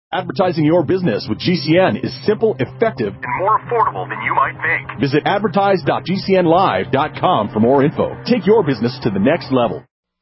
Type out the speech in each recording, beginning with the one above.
Advertising your business with GCN is simple, effective, and more affordable than you might think. Visit advertise.gcnlive.com for more info. Take your business to the next level.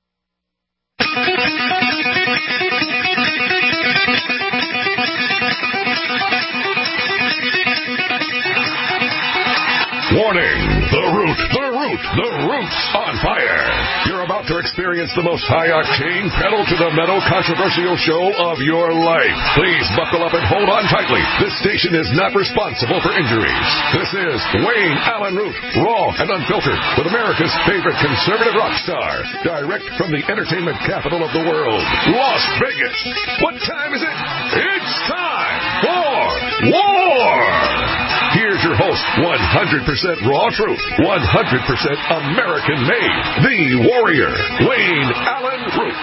Warning! The Root's on fire. You're about to experience the most high-octane, pedal-to-the-metal controversial show of your life. Please buckle up and hold on tightly. This station is not responsible for injuries. This is Wayne Allen Root, raw and unfiltered, with America's favorite conservative rock star. Direct from the entertainment capital of the world, Las Vegas. What time is it? It's time for war! Here's your host, 100% raw truth, 100% American-made, the warrior, Wayne Allen Root.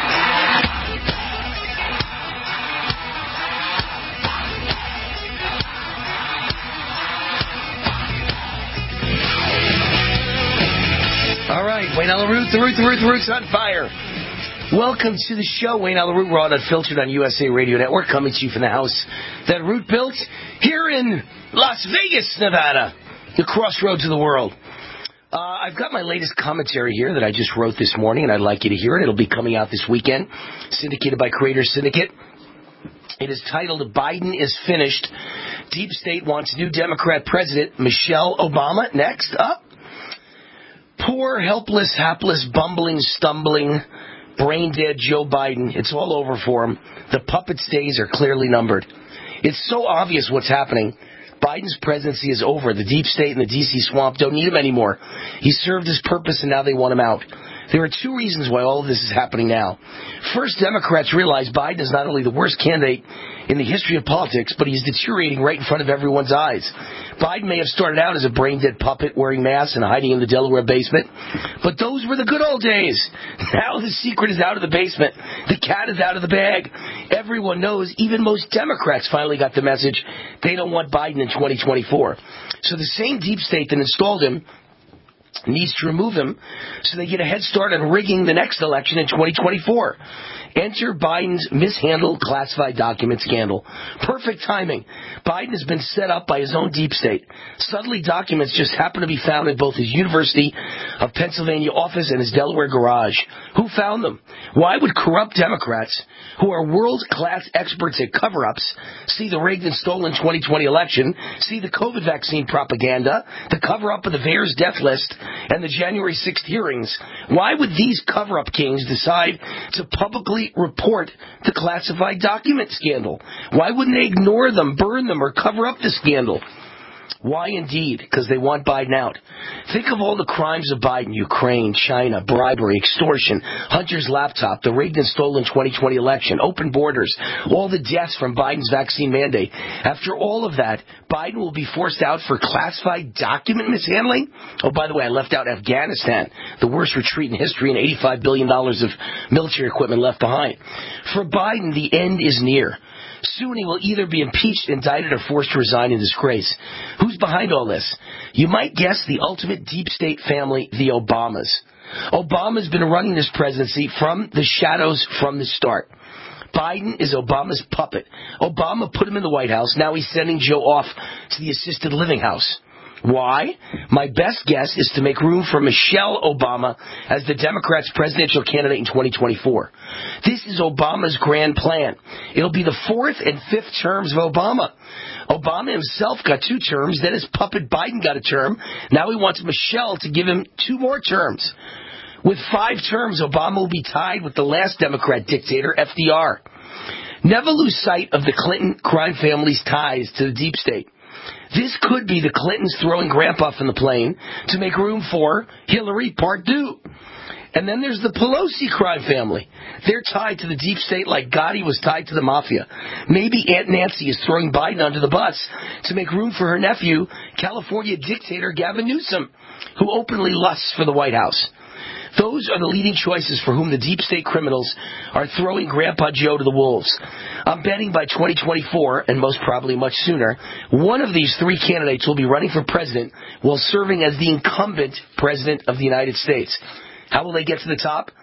All right, Wayne Allen Root, the Root's on fire. Welcome to the show, Wayne Allen Root. We're on Unfiltered on USA Radio Network, coming to you from the house that Root built here in Las Vegas, Nevada, the crossroads of the world. I've got my latest commentary here that I just wrote this morning, and I'd like you to hear it. It'll be coming out this weekend, syndicated by Creator Syndicate. It is titled, Biden is Finished. Deep State Wants New Democrat President Michelle Obama. Next up. Poor, helpless, hapless, bumbling, stumbling, brain-dead Joe Biden. It's all over for him. The puppet's days are clearly numbered. It's so obvious what's happening. Biden's presidency is over. The deep state and the D.C. swamp don't need him anymore. He served his purpose, and now they want him out. There are two reasons why all of this is happening now. First, Democrats realize Biden is not only the worst candidate in the history of politics, but he's deteriorating right in front of everyone's eyes. Biden may have started out as a brain-dead puppet wearing masks and hiding in the Delaware basement, but those were the good old days. Now the secret is out of the basement. The cat is out of the bag. Everyone knows, even most Democrats finally got the message, they don't want Biden in 2024. So the same deep state that installed him needs to remove him so they get a head start on rigging the next election in 2024. Enter Biden's mishandled classified document scandal. Perfect timing. Biden has been set up by his own deep state. Suddenly, documents just happen to be found in both his University of Pennsylvania office and his Delaware garage. Who found them? Why would corrupt Democrats, who are world-class experts at cover-ups, see the rigged and stolen 2020 election, see the COVID vaccine propaganda, the cover-up of the VAERS death list, and the January 6th hearings? Why would these cover-up kings decide to publicly report the classified document scandal? Why wouldn't they ignore them, burn them, or cover up the scandal? Why indeed? Because they want Biden out. Think of all the crimes of Biden: Ukraine, China, bribery, extortion, Hunter's laptop, the rigged and stolen 2020 election, open borders, all the deaths from Biden's vaccine mandate. After all of that, Biden will be forced out for classified document mishandling? Oh, by the way, I left out Afghanistan, the worst retreat in history, and $85 billion of military equipment left behind. For Biden, the end is near. Soon he will either be impeached, indicted, or forced to resign in disgrace. Who's behind all this? You might guess the ultimate deep state family, the Obamas. Obama's been running this presidency from the shadows from the start. Biden is Obama's puppet. Obama put him in the White House. Now he's sending Joe off to the assisted living house. Why? My best guess is to make room for Michelle Obama as the Democrats' presidential candidate in 2024. This is Obama's grand plan. It'll be the fourth and fifth terms of Obama. Obama himself got 2 terms, then his puppet Biden got a term. Now he wants Michelle to give him 2 more terms. With 5 terms, Obama will be tied with the last Democrat dictator, FDR. Never lose sight of the Clinton crime family's ties to the deep state. This could be the Clintons throwing Grandpa from the plane to make room for Hillary Part 2. And then there's the Pelosi crime family. They're tied to the deep state like Gotti was tied to the mafia. Maybe Aunt Nancy is throwing Biden under the bus to make room for her nephew, California dictator Gavin Newsom, who openly lusts for the White House. Those are the leading choices for whom the deep state criminals are throwing Grandpa Joe to the wolves. I'm betting by 2024, and most probably much sooner, one of these 3 candidates will be running for president while serving as the incumbent president of the United States. How will they get to the top?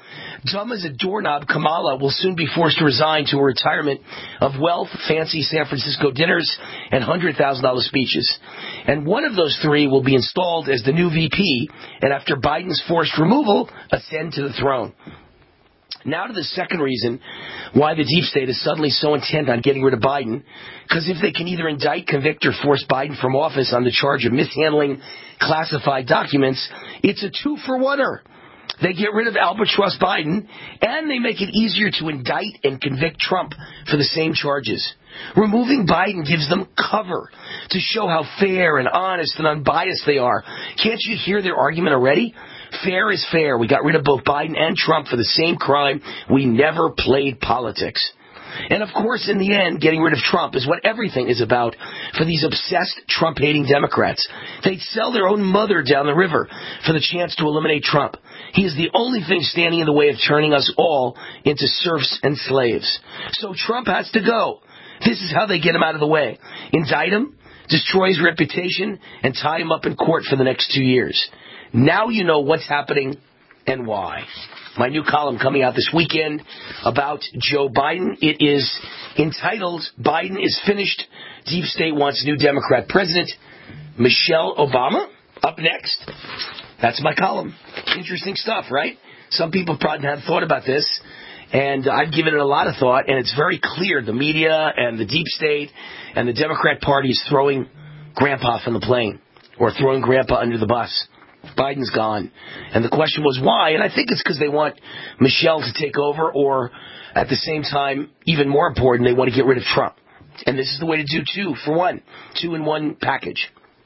Dumb as a doorknob, Kamala will soon be forced to resign to a retirement of wealth, fancy San Francisco dinners, and $100,000 speeches. And one of those three will be installed as the new VP, and after Biden's forced removal, ascend to the throne. Now to the second reason why the deep state is suddenly so intent on getting rid of Biden, because if they can either indict, convict, or force Biden from office on the charge of mishandling classified documents, it's a two-for-oneer. They get rid of Albatross Biden, and they make it easier to indict and convict Trump for the same charges. Removing Biden gives them cover to show how fair and honest and unbiased they are. Can't you hear their argument already? Fair is fair. We got rid of both Biden and Trump for the same crime. We never played politics. And of course, in the end, getting rid of Trump is what everything is about for these obsessed Trump-hating Democrats. They'd sell their own mother down the river for the chance to eliminate Trump. He is the only thing standing in the way of turning us all into serfs and slaves. So Trump has to go. This is how they get him out of the way. Indict him, destroy his reputation, and tie him up in court for the next 2 years. Now you know what's happening and why. My new column coming out this weekend about Joe Biden. It is entitled, Biden is Finished. Deep State Wants New Democrat President. Michelle Obama. Up next. That's my column. Interesting stuff, right? Some people probably hadn't thought about this, and I've given it a lot of thought, and it's very clear the media and the deep state and the Democrat Party is throwing Grandpa from the plane or throwing Grandpa under the bus. Biden's gone. And the question was why, and I think it's because they want Michelle to take over, or at the same time, even more important, they want to get rid of Trump. And this is the way to do two in one package.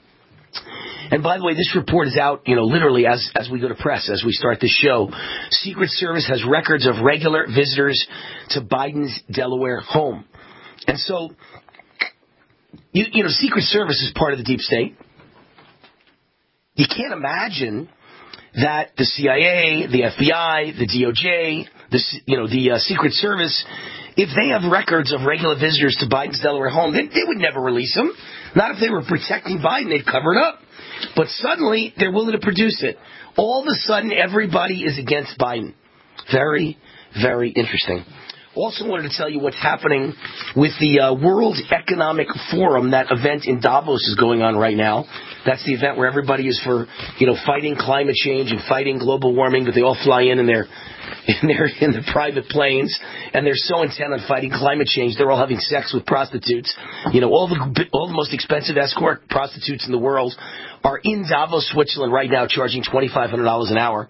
And by the way, this report is out, literally as we go to press, as we start this show. Secret Service has records of regular visitors to Biden's Delaware home. And so, Secret Service is part of the deep state. You can't imagine that the CIA, the FBI, the DOJ, the Secret Service, if they have records of regular visitors to Biden's Delaware home, they would never release them. Not if they were protecting Biden, they'd cover it up. But suddenly, they're willing to produce it. All of a sudden, everybody is against Biden. Very, very interesting. Also wanted to tell you what's happening with the World Economic Forum. That event in Davos is going on right now. That's the event where everybody is for, fighting climate change and fighting global warming, but they all fly in their private planes, and they're so intent on fighting climate change, they're all having sex with prostitutes. All the most expensive escort prostitutes in the world are in Davos, Switzerland right now, charging $2,500 an hour.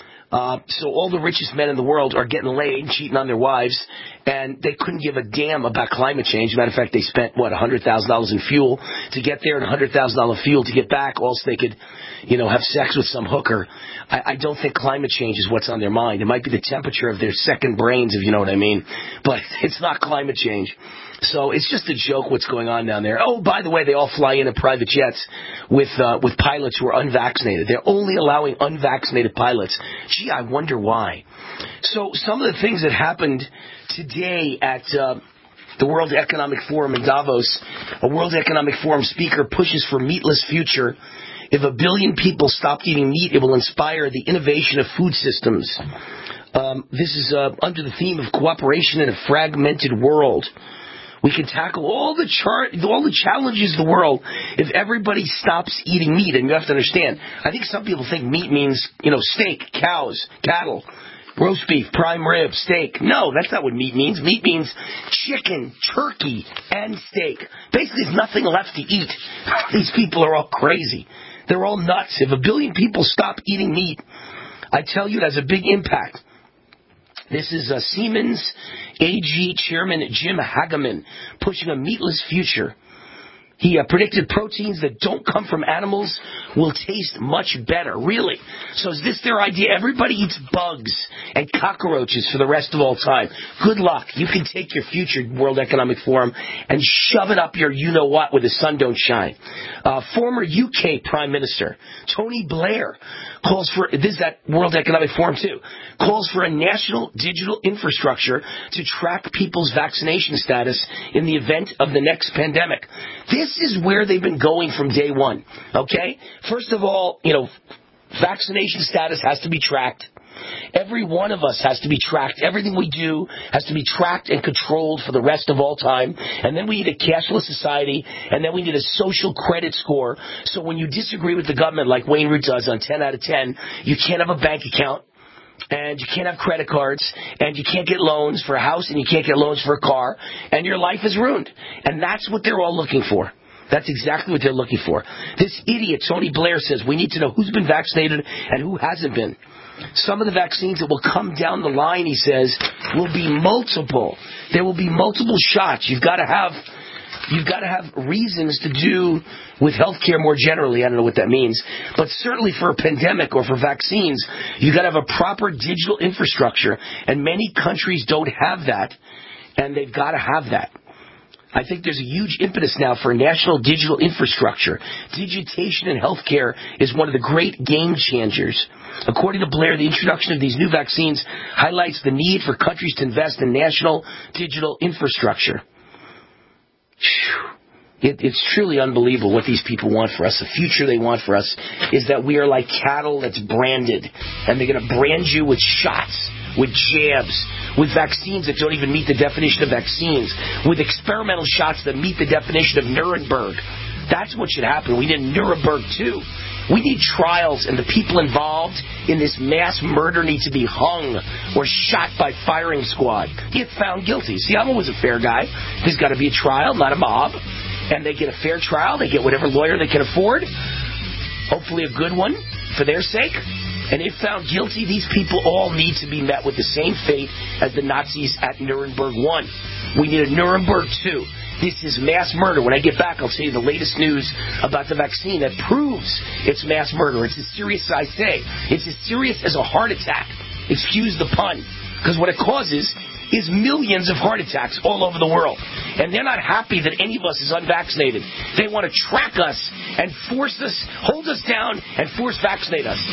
So all the richest men in the world are getting laid, cheating on their wives, and they couldn't give a damn about climate change. Matter of fact, they spent, $100,000 in fuel to get there and $100,000 fuel to get back, all so they could, have sex with some hooker. I don't think climate change is what's on their mind. It might be the temperature of their second brains, if you know what I mean, but it's not climate change. So it's just a joke what's going on down there. Oh, by the way, they all fly in private jets with pilots who are unvaccinated. They're only allowing unvaccinated pilots. Gee, I wonder why. So some of the things that happened today at the World Economic Forum in Davos, a World Economic Forum speaker pushes for meatless future. If 1 billion people stopped eating meat, it will inspire the innovation of food systems. This is under the theme of cooperation in a fragmented world. We can tackle all the challenges of the world if everybody stops eating meat. And you have to understand, I think some people think meat means, steak, cows, cattle, roast beef, prime rib, steak. No, that's not what meat means. Meat means chicken, turkey, and steak. Basically, there's nothing left to eat. These people are all crazy. They're all nuts. If 1 billion people stop eating meat, I tell you, it has a big impact. This is Siemens AG Chairman Jim Hagemann pushing a meatless future. He predicted proteins that don't come from animals will taste much better. Really? So is this their idea? Everybody eats bugs and cockroaches for the rest of all time. Good luck. You can take your future World Economic Forum and shove it up your you-know-what where the sun don't shine. Former UK Prime Minister Tony Blair calls for, this is at World Economic Forum too, calls for a national digital infrastructure to track people's vaccination status in the event of the next pandemic. This is where they've been going from day one, okay? First of all, vaccination status has to be tracked. Every one of us has to be tracked. Everything we do has to be tracked and controlled for the rest of all time. And then we need a cashless society, and then we need a social credit score. So when you disagree with the government, like Wayne Root does on 10 out of 10, you can't have a bank account, and you can't have credit cards, and you can't get loans for a house, and you can't get loans for a car, and your life is ruined. And that's what they're all looking for. That's exactly what they're looking for. This idiot, Tony Blair, says we need to know who's been vaccinated and who hasn't been. Some of the vaccines that will come down the line, he says, will be multiple. There will be multiple shots. You've got to have reasons to do with healthcare more generally. I don't know what that means. But certainly for a pandemic or for vaccines, you've got to have a proper digital infrastructure. And many countries don't have that, and they've got to have that. I think there's a huge impetus now for a national digital infrastructure. Digitation in healthcare is one of the great game changers. According to Blair, the introduction of these new vaccines highlights the need for countries to invest in national digital infrastructure. It's truly unbelievable what these people want for us. The future they want for us is that we are like cattle that's branded, and they're going to brand you with shots, with jabs, with vaccines that don't even meet the definition of vaccines, with experimental shots that meet the definition of Nuremberg. That's what should happen. We need Nuremberg too. We need trials, and the people involved in this mass murder need to be hung or shot by firing squad. Get found guilty. See, I'm always a fair guy. There's got to be a trial, not a mob. And they get a fair trial. They get whatever lawyer they can afford. Hopefully a good one for their sake. And if found guilty, these people all need to be met with the same fate as the Nazis at Nuremberg 1. We need a Nuremberg 2. This is mass murder. When I get back, I'll tell you the latest news about the vaccine that proves it's mass murder. It's as serious as I say. It's as serious as a heart attack. Excuse the pun. Because what it causes is millions of heart attacks all over the world. And they're not happy that any of us is unvaccinated. They want to track us and force us, hold us down, and force vaccinate us.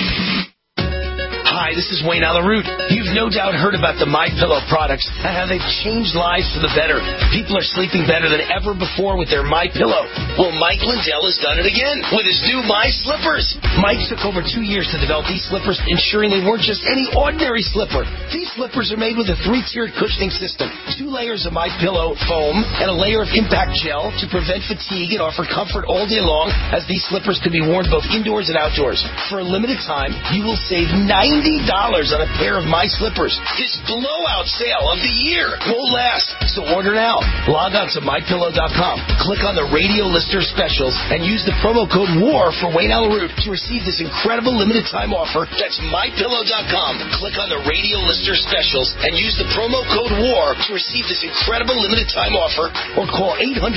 Hi, this is Wayne Alaroot. You've no doubt heard about the MyPillow products and how they've changed lives for the better. People are sleeping better than ever before with their MyPillow. Well, Mike Lindell has done it again with his new My Slippers. Mike took over 2 years to develop these slippers, ensuring they weren't just any ordinary slipper. These slippers are made with a 3-tiered cushioning system, 2 layers of MyPillow foam, and a layer of impact gel to prevent fatigue and offer comfort all day long, as these slippers can be worn both indoors and outdoors. For a limited time, you will save $90 on a pair of My Slippers. This blowout sale of the year won't last, so order now. Log on to MyPillow.com, click on the radio lister specials, and use the promo code WAR for Wayne Alaroot to receive this incredible limited time offer. That's MyPillow.com. Click on the radio lister specials and use the promo code WAR to receive this incredible limited time offer, or call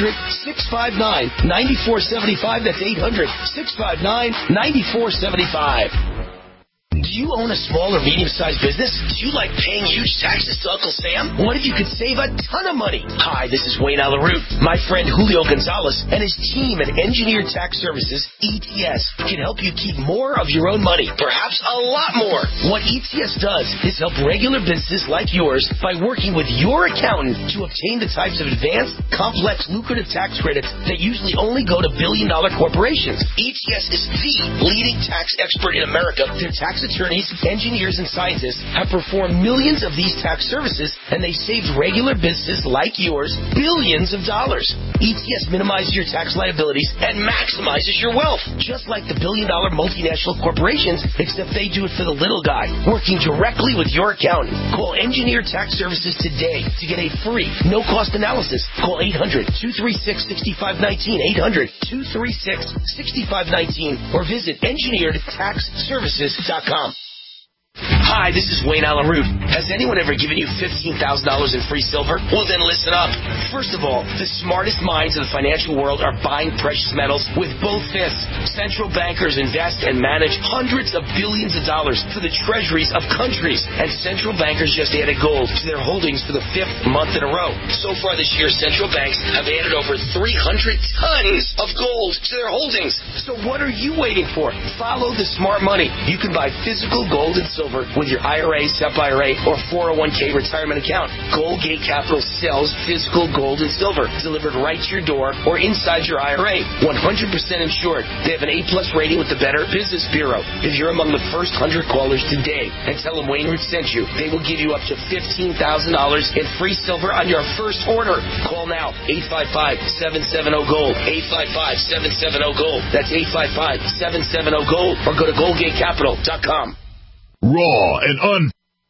800-659-9475. That's 800-659-9475. Do you own a small or medium-sized business? Do you like paying huge taxes to Uncle Sam? What if you could save a ton of money? Hi, this is Wayne Alaroot. My friend Julio Gonzalez and his team at Engineered Tax Services, ETS, can help you keep more of your own money, perhaps a lot more. What ETS does is help regular businesses like yours by working with your accountant to obtain the types of advanced, complex, lucrative tax credits that usually only go to billion-dollar corporations. ETS is the leading tax expert in America. Their tax attorneys, engineers, and scientists have performed millions of these tax services, and they saved regular businesses like yours billions of dollars. ETS minimizes your tax liabilities and maximizes your wealth, just like the billion-dollar multinational corporations, except they do it for the little guy, working directly with your accountant. Call Engineered Tax Services today to get a free, no-cost analysis. Call 800-236-6519, 800-236-6519, or visit engineeredtaxservices.com. Hi, this is Wayne Alaroot. Has anyone ever given you $15,000 in free silver? Well, then listen up. First of all, the smartest minds of the financial world are buying precious metals with both fists. Central bankers invest and manage hundreds of billions of dollars for the treasuries of countries. And central bankers just added gold to their holdings for the 5th month in a row. So far this year, central banks have added over 300 tons of gold to their holdings. So what are you waiting for? Follow the smart money. You can buy physical gold and silver with your IRA, SEP IRA, or 401k retirement account. Goldgate Capital sells physical gold and silver delivered right to your door or inside your IRA. 100% insured. They have an A-plus rating with the Better Business Bureau. If you're among the first 100 callers today and tell them Wayne Root sent you, they will give you up to $15,000 in free silver on your first order. Call now, 855-770-GOLD, 855-770-GOLD. That's 855-770-GOLD, or go to GoldgateCapital.com. Raw and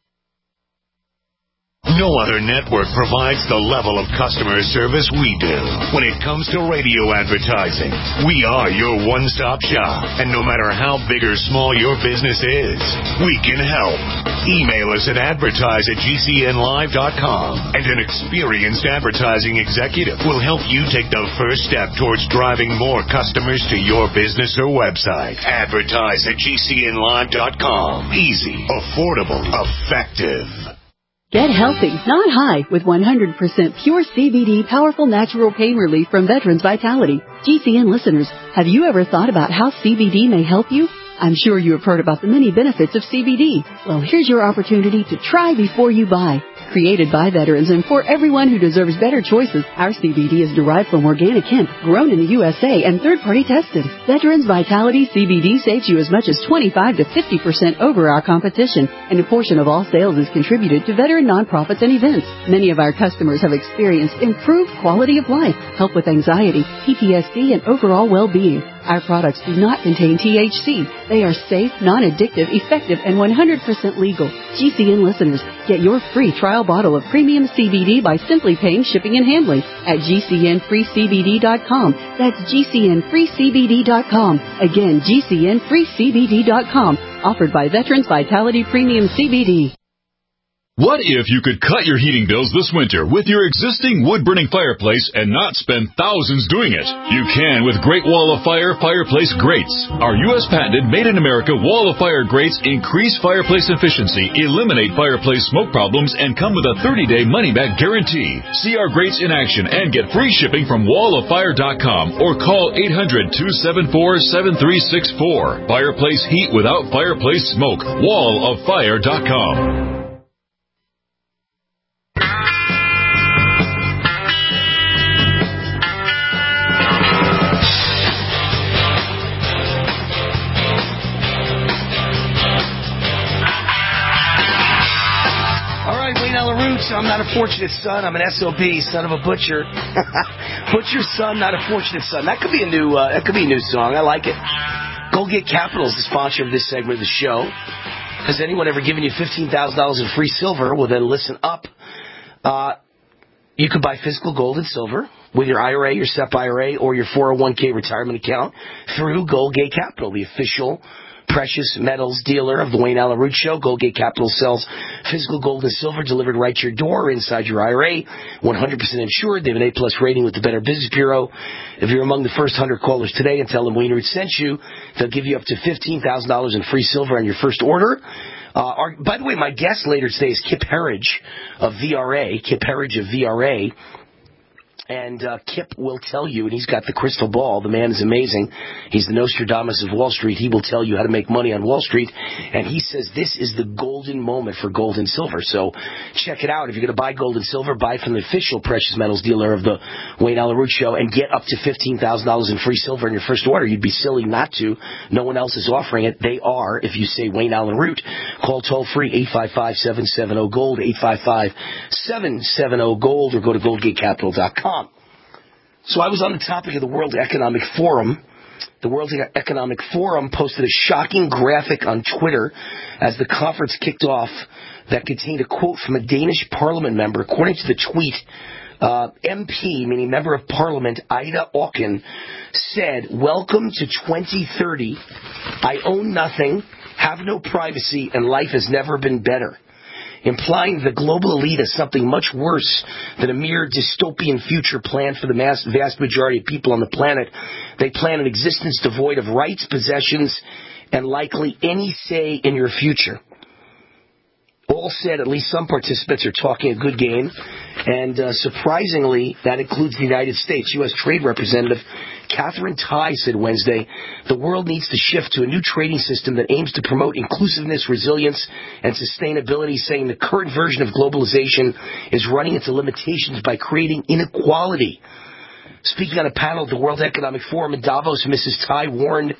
No other network provides the level of customer service we do. When it comes to radio advertising, we are your one-stop shop. And no matter how big or small your business is, we can help. Email us at advertise@gcnlive.com, and an experienced advertising executive will help you take the first step towards driving more customers to your business or website. Advertise@gcnlive.com. Easy, affordable, effective. Get healthy, not high, with 100% pure CBD powerful natural pain relief from Veterans Vitality. GCN listeners, have you ever thought about how CBD may help you? I'm sure you have heard about the many benefits of CBD. Well, here's your opportunity to try before you buy. Created by veterans and for everyone who deserves better choices, our CBD is derived from organic hemp, grown in the USA and third-party tested. Veterans Vitality CBD saves you as much as 25 to 50% over our competition, and a portion of all sales is contributed to veteran nonprofits and events. Many of our customers have experienced improved quality of life, help with anxiety, PTSD, and overall well-being. Our products do not contain THC. They are safe, non-addictive, effective, and 100% legal. GCN listeners, get your free trial bottle of premium CBD by simply paying shipping and handling at GCNFreeCBD.com. That's GCNFreeCBD.com. Again, GCNFreeCBD.com. Offered by Veterans Vitality Premium CBD. What if you could cut your heating bills this winter with your existing wood-burning fireplace and not spend thousands doing it? You can with Great Wall of Fire fireplace grates. Our U.S. patented made-in-America Wall of Fire grates increase fireplace efficiency, eliminate fireplace smoke problems, and come with a 30-day money-back guarantee. See our grates in action and get free shipping from walloffire.com or call 800-274-7364. Fireplace heat without fireplace smoke. walloffire.com. I'm not a fortunate son. I'm an SOB, son of a butcher. Butcher's son, not a fortunate son. That could be a new song. I like it. Goldgate Capital is the sponsor of this segment of the show. Has anyone ever given you $15,000 in free silver? Well, then listen up. You could buy physical gold and silver with your IRA, your SEP IRA, or your 401k retirement account through Goldgate Capital, the official precious metals dealer of the Wayne Allen Root Show. Goldgate Capital sells physical gold and silver delivered right to your door or inside your IRA. 100% insured. They have an A-plus rating with the Better Business Bureau. If you're among the first 100 callers today and tell them Wayne Root sent you, they'll give you up to $15,000 in free silver on your first order. By the way, my guest later today is Kip Herridge of VRA. And Kip will tell you, and he's got the crystal ball. The man is amazing. He's the Nostradamus of Wall Street. He will tell you how to make money on Wall Street. And he says this is the golden moment for gold and silver. So check it out. If you're going to buy gold and silver, buy from the official precious metals dealer of the Wayne Allen Root Show and get up to $15,000 in free silver in your first order. You'd be silly not to. No one else is offering it. They are, if you say Wayne Allen Root. Call toll-free 855-770-GOLD, 855-770-GOLD, or go to GoldgateCapital.com. So I was on the topic of the World Economic Forum. The World Economic Forum posted a shocking graphic on Twitter as the conference kicked off that contained a quote from a Danish parliament member. According to the tweet, MP, meaning Member of Parliament, Ida Auken, said, "Welcome to 2030. I own nothing, have no privacy, and life has never been better," implying the global elite is something much worse than a mere dystopian future planned for the vast majority of people on the planet. They plan an existence devoid of rights, possessions, and likely any say in your future. all said, at least some participants are talking a good game. And surprisingly, that includes the United States. U.S. Trade Representative Katherine Tai said Wednesday, the world needs to shift to a new trading system that aims to promote inclusiveness, resilience, and sustainability, saying the current version of globalization is running into limitations by creating inequality. Speaking on a panel at the World Economic Forum in Davos, Ms. Tai warned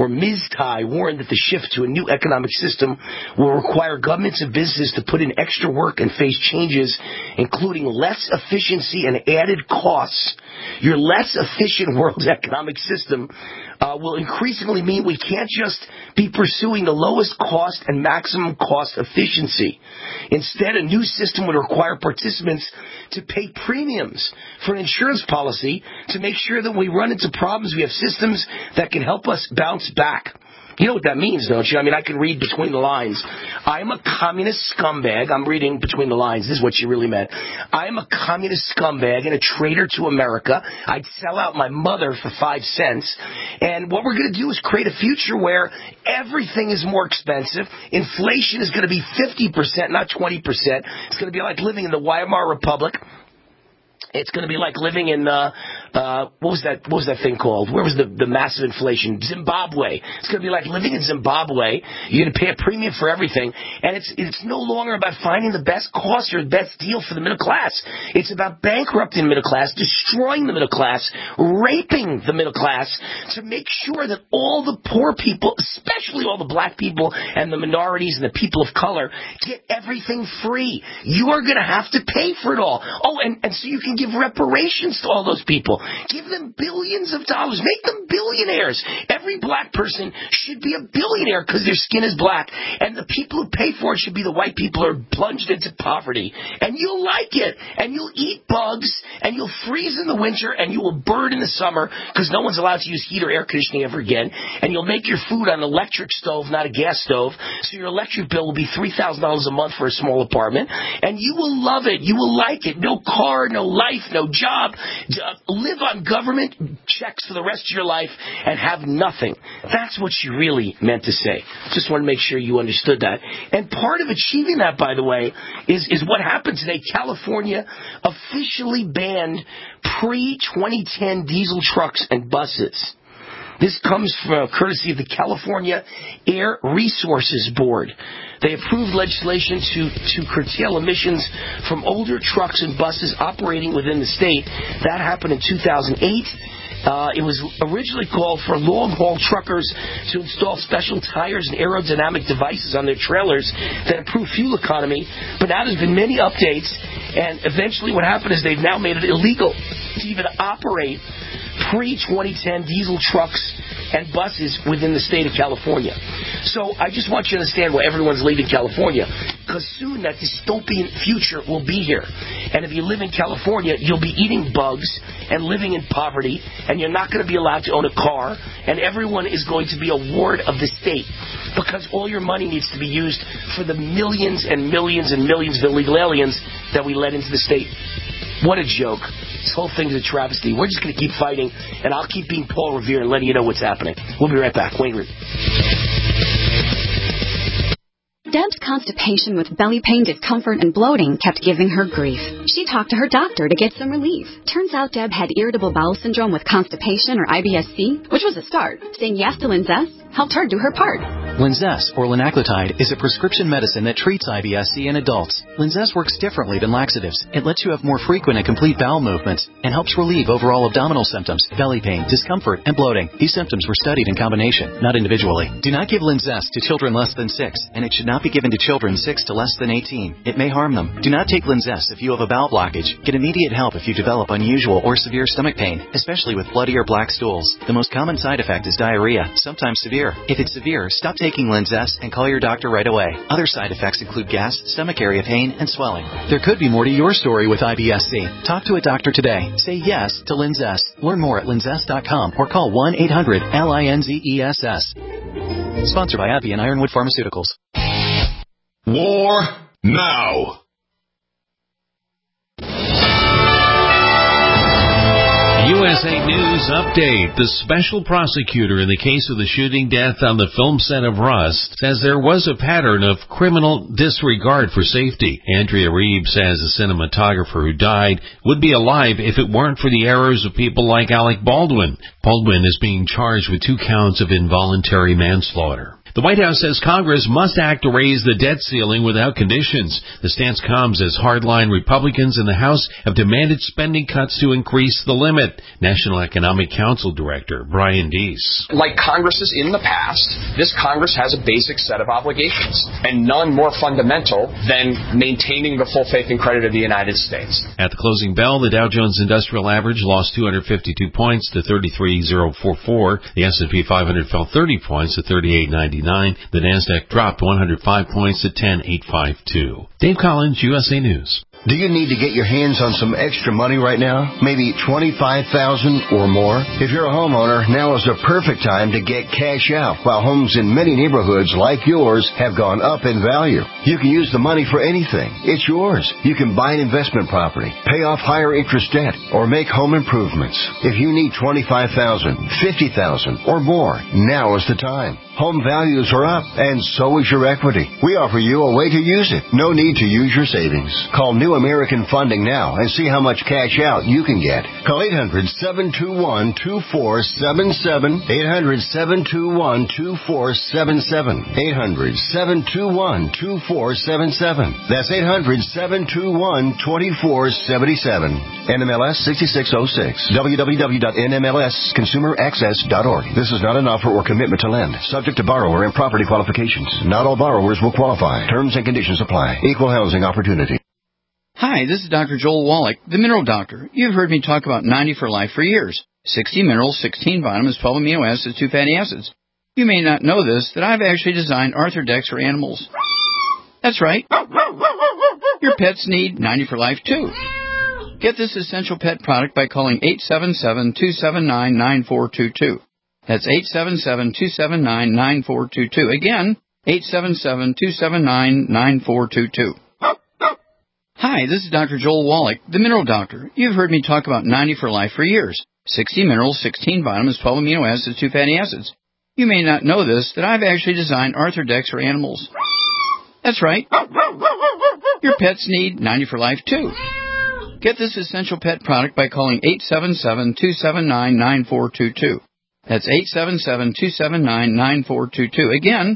that the shift to a new economic system will require governments and businesses to put in extra work and face changes, including less efficiency and added costs. Your less efficient world economic system will increasingly mean we can't just be pursuing the lowest cost and maximum cost efficiency. Instead, a new system would require participants to pay premiums for an insurance policy to make sure that when we run into problems, we have systems that can help us bounce back. You know what that means, don't you? I mean, I can read between the lines. I'm a communist scumbag. I'm reading between the lines. This is what she really meant. I'm a communist scumbag and a traitor to America. I'd sell out my mother for 5 cents. And what we're going to do is create a future where everything is more expensive. Inflation is going to be 50%, not 20%. It's going to be like living in the Weimar Republic. It's going to be like living in, what was that thing called? Where was the massive inflation? Zimbabwe. It's going to be like living in Zimbabwe. You're going to pay a premium for everything. And it's no longer about finding the best cost or the best deal for the middle class. It's about bankrupting the middle class, destroying the middle class, raping the middle class to make sure that all the poor people, especially all the black people and the minorities and the people of color, get everything free. You are going to have to pay for it all. Oh, and so you can give reparations to all those people. Give them billions of dollars. Make them billionaires. Every black person should be a billionaire because their skin is black. And the people who pay for it should be the white people who are plunged into poverty. And you'll like it. And you'll eat bugs. And you'll freeze in the winter. And you will burn in the summer because no one's allowed to use heat or air conditioning ever again. And you'll make your food on an electric stove, not a gas stove. So your electric bill will be $3,000 a month for a small apartment. And you will love it. You will like it. No car, no life, no job, live on government checks for the rest of your life and have nothing. That's what she really meant to say. Just want to make sure you understood that. And part of achieving that, by the way, is what happened today. California officially banned pre-2010 diesel trucks and buses. This comes from courtesy of the California Air Resources Board. They approved legislation to curtail emissions from older trucks and buses operating within the state. That happened in 2008. It was originally called for long-haul truckers to install special tires and aerodynamic devices on their trailers that improve fuel economy. But now there's been many updates, and eventually what happened is they've now made it illegal to even operate pre-2010 diesel trucks and buses within the state of California. So I just want you to understand why everyone's leaving California, because soon that dystopian future will be here. And if you live in California, you'll be eating bugs and living in poverty, and you're not going to be allowed to own a car, and everyone is going to be a ward of the state, because all your money needs to be used for the millions and millions and millions of illegal aliens that we let into the state. What a joke. This whole thing is a travesty. We're just going to keep fighting, and I'll keep being Paul Revere and letting you know what's happening. We'll be right back. Wayne Root. Deb's constipation with belly pain, discomfort, and bloating kept giving her grief. She talked to her doctor to get some relief. Turns out Deb had irritable bowel syndrome with constipation, or IBS-C, which was a start. Saying yes to Linzess helped her do her part. Linzess, or linaclotide, is a prescription medicine that treats IBS-C in adults. Linzess works differently than laxatives. It lets you have more frequent and complete bowel movements and helps relieve overall abdominal symptoms, belly pain, discomfort, and bloating. These symptoms were studied in combination, not individually. Do not give Linzess to children less than 6, and it should not be given to children 6 to less than 18. It may harm them. Do not take Linzess if you have a bowel blockage. Get immediate help if you develop unusual or severe stomach pain, especially with bloody or black stools. The most common side effect is diarrhea, sometimes severe. If it's severe, stop taking Linzess and call your doctor right away. Other side effects include gas, stomach area pain, and swelling. There could be more to your story with IBS-C. Talk to a doctor today. Say yes to Linzess. Learn more at linzess.com or call 1-800-LINZESS. Sponsored by AbbVie and Ironwood Pharmaceuticals. War now. USA News Update. The special prosecutor in the case of the shooting death on the film set of Rust says there was a pattern of criminal disregard for safety. Andrea Reeb says the cinematographer who died would be alive if it weren't for the errors of people like Alec Baldwin. Baldwin is being charged with 2 counts of involuntary manslaughter. The White House says Congress must act to raise the debt ceiling without conditions. The stance comes as hardline Republicans in the House have demanded spending cuts to increase the limit. National Economic Council Director Brian Deese. Like Congresses in the past, this Congress has a basic set of obligations, and none more fundamental than maintaining the full faith and credit of the United States. At the closing bell, the Dow Jones Industrial Average lost 252 points to 33,044. The S&P 500 fell 30 points to 38.99. The NASDAQ dropped 105 points to 10,852. Dave Collins, USA News. Do you need to get your hands on some extra money right now? Maybe $25,000 or more? If you're a homeowner, now is the perfect time to get cash out while homes in many neighborhoods like yours have gone up in value. You can use the money for anything. It's yours. You can buy an investment property, pay off higher interest debt, or make home improvements. If you need $25,000, $50,000 or more, now is the time. Home values are up, and so is your equity. We offer you a way to use it. No need to use your savings. Call New American Funding now and see how much cash out you can get. Call 800-721-2477. 800-721-2477. 800-721-2477. That's 800-721-2477. NMLS 6606. www.nmlsconsumeraccess.org. This is not an offer or commitment to lend. Subject to borrower and property qualifications. Not all borrowers will qualify. Terms and conditions apply. Equal housing opportunity. Hi, this is Dr. Joel Wallach, the Mineral Doctor. You've heard me talk about 90 for Life for years. 60 minerals, 16 vitamins, 12 amino acids, 2 fatty acids. You may not know this, that I've actually designed Arthrodex for animals. That's right. Your pets need 90 for Life too. Get this essential pet product by calling 877-279-9422. That's 877-279-9422. Again, 877-279-9422. Hi, this is Dr. Joel Wallach, the Mineral Doctor. You've heard me talk about 90 for Life for years. 60 minerals, 16 vitamins, 12 amino acids, 2 fatty acids. You may not know this, that I've actually designed Arthrodex for animals. That's right. Your pets need 90 for Life too. Get this essential pet product by calling 877-279-9422. That's 877-279-9422. Again,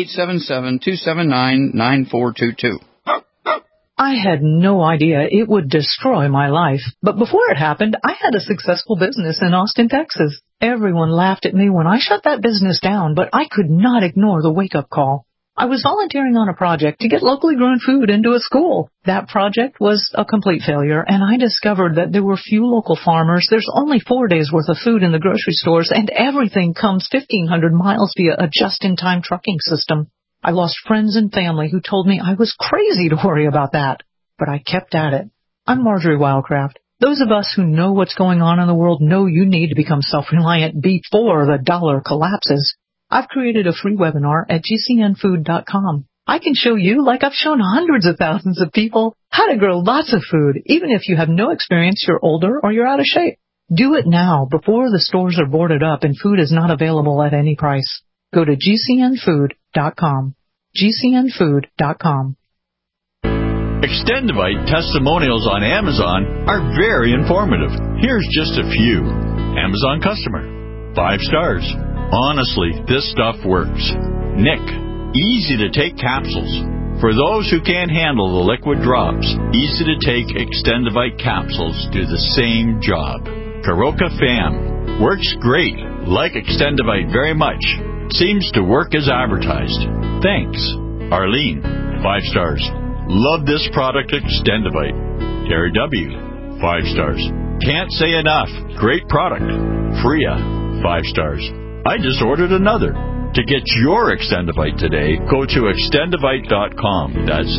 877-279-9422. I had no idea it would destroy my life. But before it happened, I had a successful business in Austin, Texas. Everyone laughed at me when I shut that business down, but I could not ignore the wake-up call. I was volunteering on a project to get locally grown food into a school. That project was a complete failure, and I discovered that there were few local farmers. There's only 4 days' worth of food in the grocery stores, and everything comes 1,500 miles via a just-in-time trucking system. I lost friends and family who told me I was crazy to worry about that, but I kept at it. I'm Marjorie Wildcraft. Those of us who know what's going on in the world know you need to become self-reliant before the dollar collapses. I've created a free webinar at gcnfood.com. I can show you, like I've shown hundreds of thousands of people, how to grow lots of food, even if you have no experience, you're older, or you're out of shape. Do it now, before the stores are boarded up and food is not available at any price. Go to gcnfood.com. gcnfood.com. Extendivite testimonials on Amazon are very informative. Here's just a few. Amazon customer. 5 stars. Honestly, this stuff works. Nick. Easy to take capsules. For those who can't handle the liquid drops, easy to take Extendivite capsules do the same job. Karoka Fam. Works great. Like Extendivite very much. Seems to work as advertised. Thanks. Arlene. 5 stars. Love this product, Extendivite. Terry W. 5 stars. Can't say enough. Great product. Freya. 5 stars. I just ordered another. To get your Extendivite today, go to extendivite.com. That's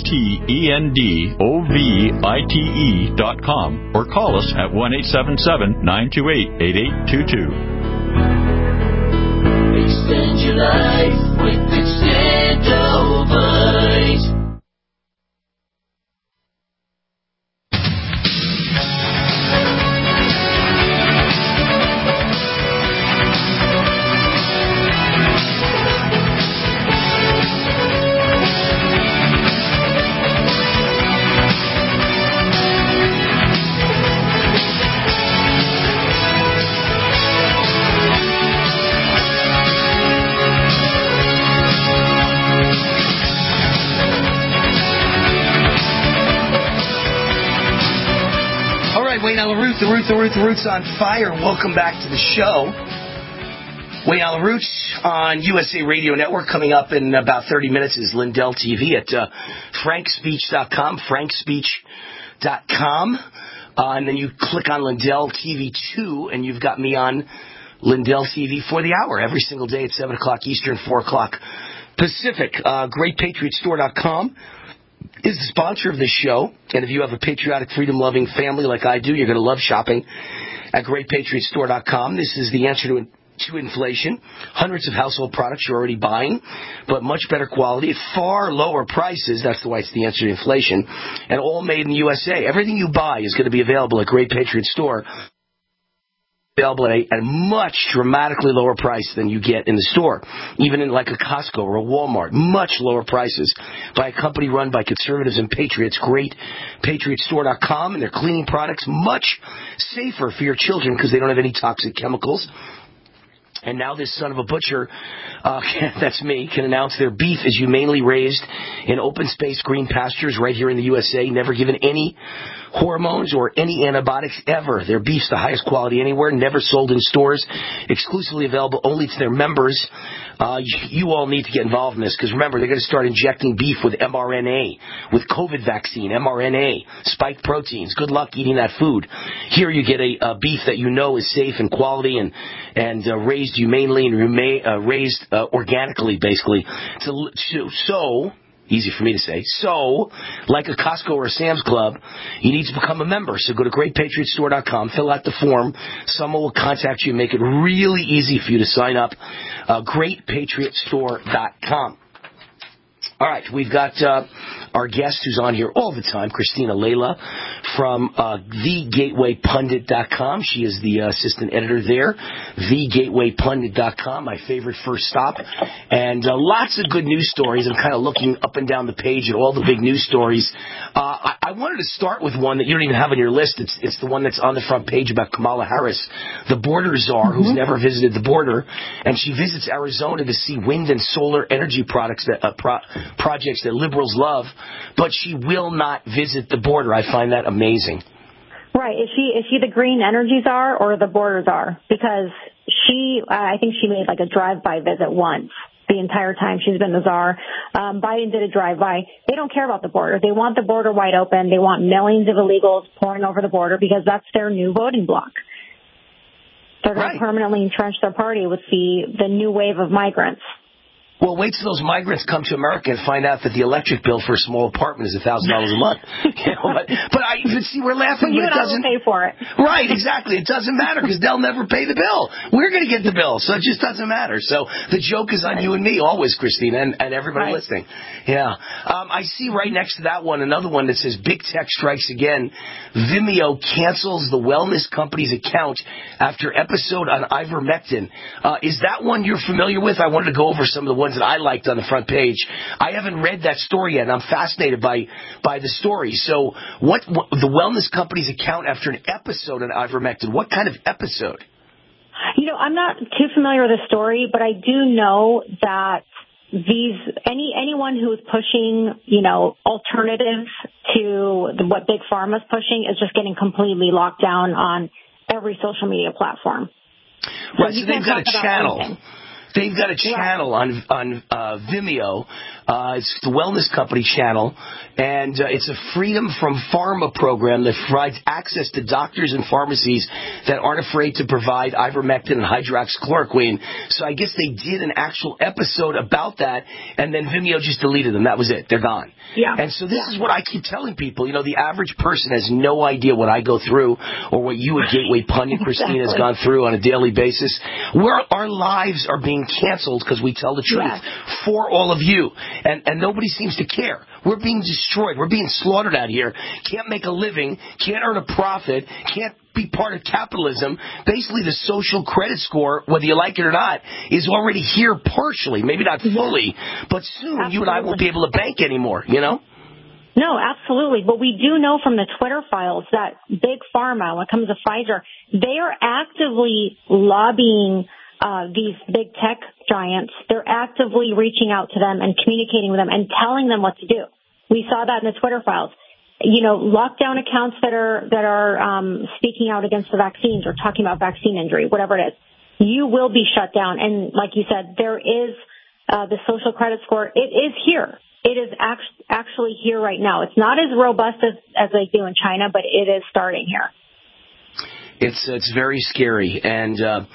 XTENDOVITE.com or call us at 1-877-928-8822. Extend your life with Extendovite. LaRoute. The Route's on fire. Welcome back to the show. Wayne Allyn Root on USA Radio Network. Coming up in about 30 minutes is Lindell TV at frankspeech.com, frankspeech.com. And then you click on Lindell TV 2, and you've got me on Lindell TV for the hour every single day at 7 o'clock Eastern, 4 o'clock Pacific. GreatPatriotStore.com is the sponsor of this show. And if you have a patriotic, freedom-loving family like I do, you're going to love shopping at GreatPatriotStore.com. This is the answer to inflation. Hundreds of household products you're already buying, but much better quality at far lower prices. That's why it's the answer to inflation. And all made in the USA. Everything you buy is going to be available at Great Patriot Store. Available at a much dramatically lower price than you get in the store. Even in like a Costco or a Walmart. Much lower prices by a company run by conservatives and patriots. GreatPatriotStore.com, and their cleaning products much safer for your children because they don't have any toxic chemicals. And now this son of a butcher, that's me, can announce their beef is humanely raised in open space green pastures right here in the USA, never given any hormones or any antibiotics ever. Their beef's the highest quality anywhere, never sold in stores, exclusively available only to their members. You all need to get involved in this because remember, they're going to start injecting beef with mRNA, with COVID vaccine, mRNA, spike proteins. Good luck eating that food. Here you get a beef that you know is safe and quality and raised humanely and raised organically, basically. So easy for me to say. So, like a Costco or a Sam's Club, you need to become a member. So go to GreatPatriotStore.com, fill out the form. Someone will contact you and make it really easy for you to sign up. GreatPatriotStore.com. All right, we've got our guest who's on here all the time, Christina Layla from TheGatewayPundit.com. She is the assistant editor there, TheGatewayPundit.com, my favorite first stop. And lots of good news stories. I'm kind of looking up and down the page at all the big news stories. I wanted to start with one that you don't even have on your list. It's the one that's on the front page about Kamala Harris, the border czar who's never visited the border. And she visits Arizona to see wind and solar energy projects that liberals love, but she will not visit the border. I find that amazing. Right. Is she the green energy czar or the border czar? Because I think she made like a drive-by visit once the entire time she's been the czar. Biden did a drive-by. They don't care about the border. They want the border wide open. They want millions of illegals pouring over the border because that's their new voting bloc. They're going to permanently entrench their party with the new wave of migrants. Well, wait till those migrants come to America and find out that the electric bill for a small apartment is $1,000 a month. But see, we're laughing, but it doesn't pay for it. Right, exactly. It doesn't matter because they'll never pay the bill. We're going to get the bill, so it just doesn't matter. So the joke is on you and me always, Christina, and everybody listening. Yeah, I see right next to that one another one that says Big Tech strikes again. Vimeo cancels the wellness company's account after episode on ivermectin. Is that one you're familiar with? I wanted to go over some of the ones that I liked on the front page. I haven't read that story yet, and I'm fascinated by the story. So what the wellness company's account after an episode on ivermectin, what kind of episode? I'm not too familiar with the story, but I do know that anyone who is pushing, alternatives to what Big Pharma's pushing is just getting completely locked down on every social media platform. Right, so they've got a channel. Anything. They've got a channel on Vimeo. It's the Wellness Company channel, and it's a Freedom from Pharma program that provides access to doctors and pharmacies that aren't afraid to provide ivermectin and hydroxychloroquine. So I guess they did an actual episode about that, and then Vimeo just deleted them. That was it. They're gone. Yeah. And so this is what I keep telling people. The average person has no idea what I go through or what you at Gateway Pundit, Christina, has gone through on a daily basis. Our lives are being canceled because we tell the truth for all of you. And nobody seems to care. We're being destroyed. We're being slaughtered out here. Can't make a living. Can't earn a profit. Can't be part of capitalism. Basically, the social credit score, whether you like it or not, is already here partially. Maybe not fully, but soon you and I won't be able to bank anymore, No, absolutely. But we do know from the Twitter files that Big Pharma, when it comes to Pfizer, they are actively lobbying these big tech giants. They're actively reaching out to them and communicating with them and telling them what to do. We saw that in the Twitter files. lockdown accounts that are speaking out against the vaccines or talking about vaccine injury, whatever it is, you will be shut down. And like you said, there is the social credit score. It is here. It is actually here right now. It's not as robust as they do in China, but it is starting here. It's very scary, and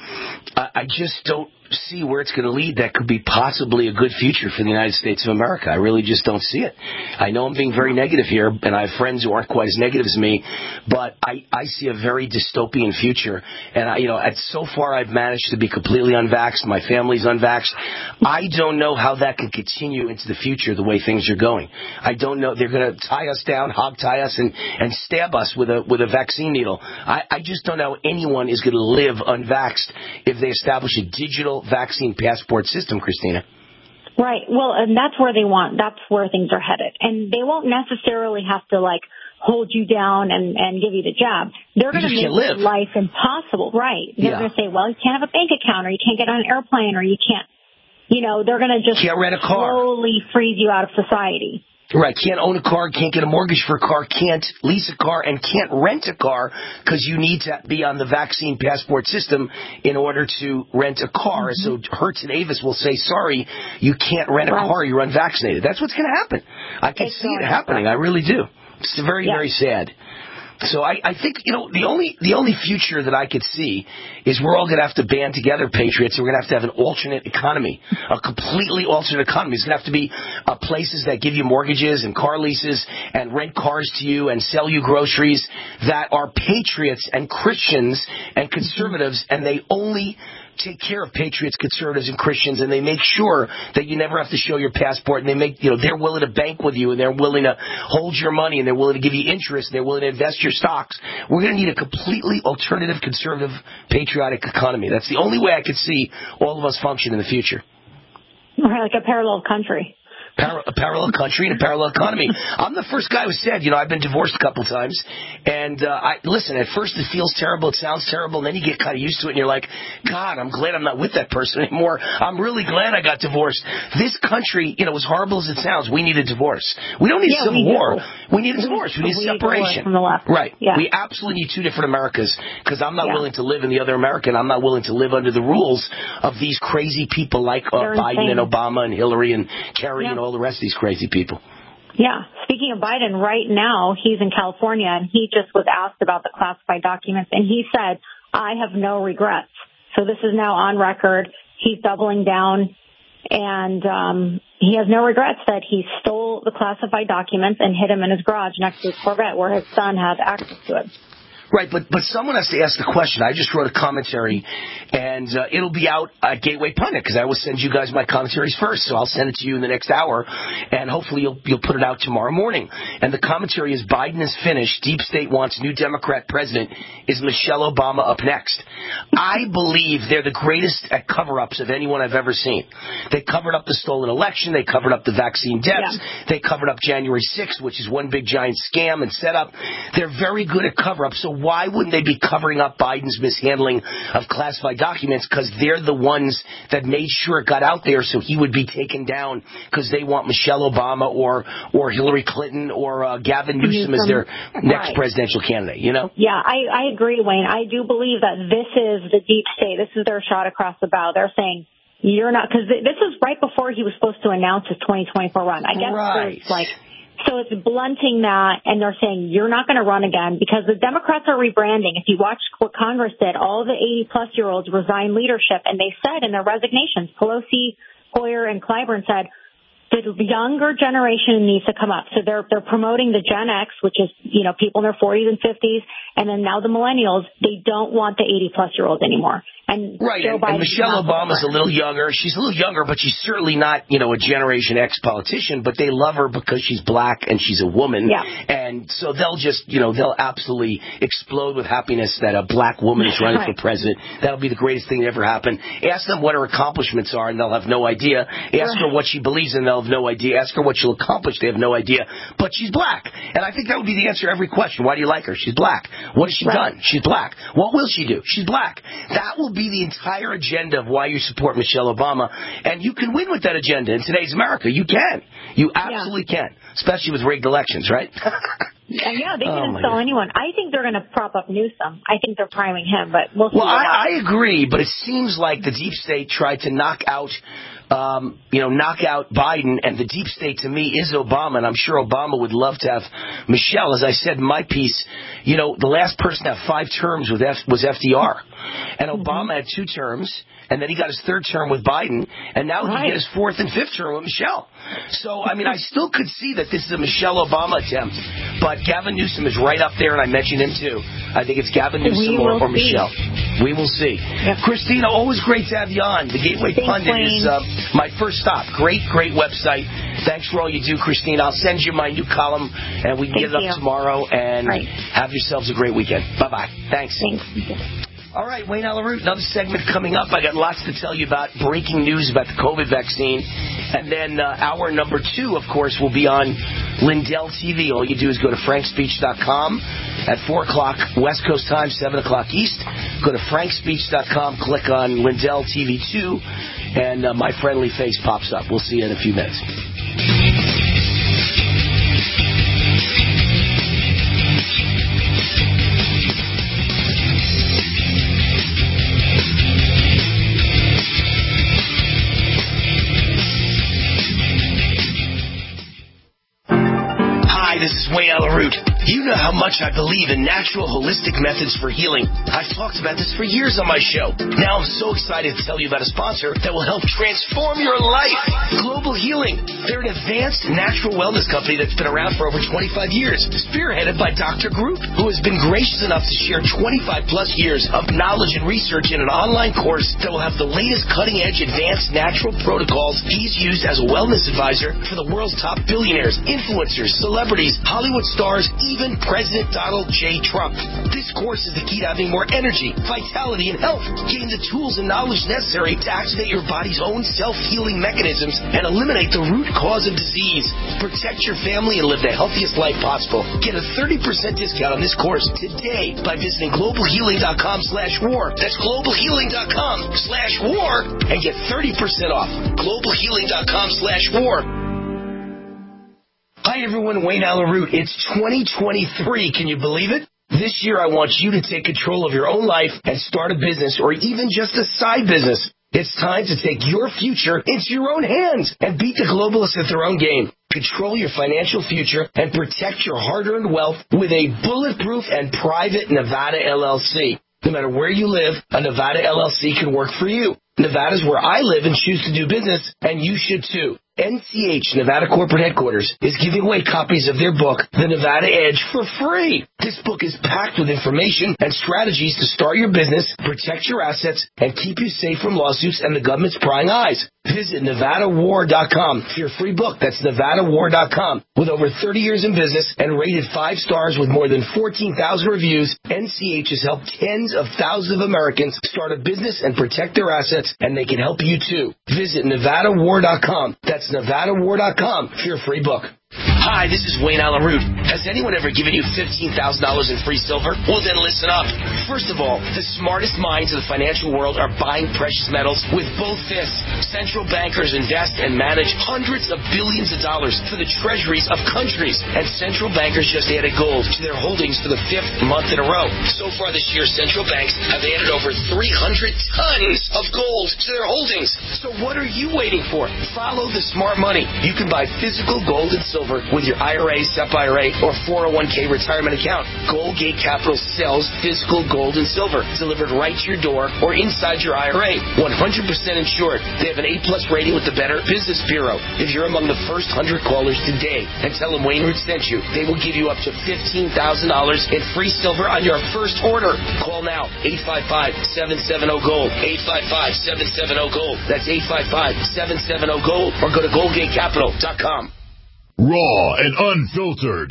I just don't see where it's going to lead. That could be possibly a good future for the United States of America. I really just don't see it. I know I'm being very negative here, and I have friends who aren't quite as negative as me, but I see a very dystopian future. And so far I've managed to be completely unvaxxed. My family's unvaxxed. I don't know how that can continue into the future the way things are going. I don't know. They're going to tie us down, hog tie us, and stab us with a vaccine needle. I just don't know how anyone is going to live unvaxxed if they establish a digital vaccine passport system, Christina. Right. Well, and that's where things are headed. And they won't necessarily have to hold you down and give you the jab. They're going to make life impossible. Right. They're going to say, well, you can't have a bank account, or you can't get on an airplane, or you can't, they're going to just can't rent a car. Slowly freeze you out of society. Right, can't own a car, can't get a mortgage for a car, can't lease a car, and can't rent a car because you need to be on the vaccine passport system in order to rent a car. Mm-hmm. So Hertz and Avis will say, sorry, you can't rent a car, you're unvaccinated. That's what's going to happen. I can see it happening. I really do. It's very, very sad. So I think, the only future that I could see is we're all going to have to band together, patriots. We're going to have an alternate economy, a completely alternate economy. It's going to have to be places that give you mortgages and car leases and rent cars to you and sell you groceries that are patriots and Christians and conservatives, and they only take care of patriots, conservatives, and Christians, and they make sure that you never have to show your passport, and they're willing to bank with you, and they're willing to hold your money, and they're willing to give you interest, and they're willing to invest your stocks. We're going to need a completely alternative, conservative, patriotic economy. That's the only way I could see all of us function in the future. Like a parallel country. A parallel country and a parallel economy. I'm the first guy who said, I've been divorced a couple times, and listen, at first it feels terrible, it sounds terrible, and then you get kind of used to it, and you're like, God, I'm glad I'm not with that person anymore. I'm really glad I got divorced. This country, as horrible as it sounds, we need a divorce. We don't need civil war. We need a divorce. We need separation. From the left. Right. Yeah. We absolutely need two different Americas, because I'm not willing to live in the other America, and I'm not willing to live under the rules of these crazy people like Biden and Obama and Hillary and Kerry and all the rest of these crazy people. Yeah. Speaking of Biden, right now he's in California, and he just was asked about the classified documents, and he said, I have no regrets. So this is now on record. He's doubling down, and he has no regrets that he stole the classified documents and hid them in his garage next to his Corvette where his son had access to it. Right, but someone has to ask the question. I just wrote a commentary, and it'll be out at Gateway Pundit, because I will send you guys my commentaries first, so I'll send it to you in the next hour, and hopefully you'll put it out tomorrow morning. And the commentary is, Biden is finished, Deep State wants new Democrat president, is Michelle Obama up next? I believe they're the greatest at cover-ups of anyone I've ever seen. They covered up the stolen election, they covered up the vaccine deaths, they covered up January 6th, which is one big giant scam and setup. They're very good at cover-ups, so why wouldn't they be covering up Biden's mishandling of classified documents? Because they're the ones that made sure it got out there so he would be taken down, because they want Michelle Obama or Hillary Clinton or Gavin Newsom as their next presidential candidate, Yeah, I agree, Wayne. I do believe that this is the deep state. This is their shot across the bow. They're saying, you're not, because this is right before he was supposed to announce his 2024 run. I guess so it's blunting that, and they're saying, you're not going to run again, because the Democrats are rebranding. If you watch what Congress did, all the 80-plus-year-olds resigned leadership, and they said in their resignations, Pelosi, Hoyer, and Clyburn said, the younger generation needs to come up. So they're promoting the Gen X, which is, people in their 40s and 50s, and then now the millennials. They don't want the 80-plus-year-olds anymore. And and Michelle Obama's a little younger. She's a little younger, but she's certainly not, a Generation X politician. But they love her because she's black and she's a woman. Yeah. And so they'll just, they'll absolutely explode with happiness that a black woman is running for president. That'll be the greatest thing that ever happened. Ask them what her accomplishments are, and they'll have no idea. Ask her what she believes in, they'll have no idea. Ask her what she'll accomplish, they have no idea. But she's black. And I think that would be the answer to every question. Why do you like her? She's black. What has she done? She's black. What will she do? She's black. That will be the entire agenda of why you support Michelle Obama, and you can win with that agenda in today's America. You can. You absolutely can, especially with rigged elections, right? Yeah, they can install anyone. I think they're going to prop up Newsom. I think they're priming him, but we'll see. Well, I agree, but it seems like the deep state tried to knock out Biden, and the deep state to me is Obama, and I'm sure Obama would love to have Michelle. As I said in my piece, the last person to have 5 terms was FDR, and Obama had 2 terms, and then he got his 3rd term with Biden, and now he get his 4th and 5th term with Michelle. So, I mean, I still could see that this is a Michelle Obama attempt, but Gavin Newsom is right up there, and I mentioned him too. I think it's Gavin Newsom or Michelle. We will see. Yep. Christina, always great to have you on. The Gateway Pundit is my first stop. Great website. Thanks for all you do, Christina. I'll send you my new column, and we can get it up tomorrow, and have yourselves a great weekend. Bye-bye. Thanks. All right, Wayne Allyn Root, another segment coming up. I got lots to tell you about breaking news about the COVID vaccine. And then hour number 2, of course, will be on Lindell TV. All you do is go to frankspeech.com at 4 o'clock West Coast time, 7 o'clock East. Go to frankspeech.com, click on Lindell TV 2, and my friendly face pops up. We'll see you in a few minutes. This is Wayne Allyn Root. You know how much I believe in natural, holistic methods for healing. I've talked about this for years on my show. Now I'm so excited to tell you about a sponsor that will help transform your life. Global Healing. They're an advanced natural wellness company that's been around for over 25 years, spearheaded by Dr. Group, who has been gracious enough to share 25-plus years of knowledge and research in an online course that will have the latest cutting-edge advanced natural protocols he's used as a wellness advisor for the world's top billionaires, influencers, celebrities, Hollywood stars, even President Donald J. Trump. This course is the key to having more energy, vitality, and health. Gain the tools and knowledge necessary to activate your body's own self-healing mechanisms and eliminate the root cause of disease. Protect your family and live the healthiest life possible. Get a 30% discount on this course today by visiting globalhealing.com/war. That's globalhealing.com/war and get 30% off. globalhealing.com/war. Hi everyone, Wayne Allyn Root. It's 2023. Can you believe it? This year I want you to take control of your own life and start a business or even just a side business. It's time to take your future into your own hands and beat the globalists at their own game. Control your financial future and protect your hard-earned wealth with a bulletproof and private Nevada LLC. No matter where you live, a Nevada LLC can work for you. Nevada's where I live and choose to do business, and you should too. NCH, Nevada Corporate Headquarters, is giving away copies of their book, The Nevada Edge, for free. This book is packed with information and strategies to start your business, protect your assets, and keep you safe from lawsuits and the government's prying eyes. Visit NevadaWar.com for your free book. That's NevadaWar.com. With over 30 years in business and rated 5 stars with more than 14,000 reviews, NCH has helped tens of thousands of Americans start a business and protect their assets, and they can help you too. Visit NevadaWar.com. That's NevadaWar.com for your free book. Hi, this is Wayne Allyn Root. Has anyone ever given you $15,000 in free silver? Well, then listen up. First of all, the smartest minds of the financial world are buying precious metals with both fists. Central bankers invest and manage hundreds of billions of dollars for the treasuries of countries. And central bankers just added gold to their holdings for the 5th month in a row. So far this year, central banks have added over 300 tons of gold to their holdings. So what are you waiting for? Follow the smart money. You can buy physical gold and silver with your IRA, SEP IRA, or 401k retirement account. Goldgate Capital sells physical gold and silver delivered right to your door or inside your IRA. 100% insured. They have an A-plus rating with the Better Business Bureau. If you're among the first 100 callers today and tell them Wayne Root sent you, they will give you up to $15,000 in free silver on your first order. Call now. 855-770-GOLD. 855-770-GOLD. That's 855-770-GOLD. Or go to GoldgateCapital.com. Raw and unfiltered.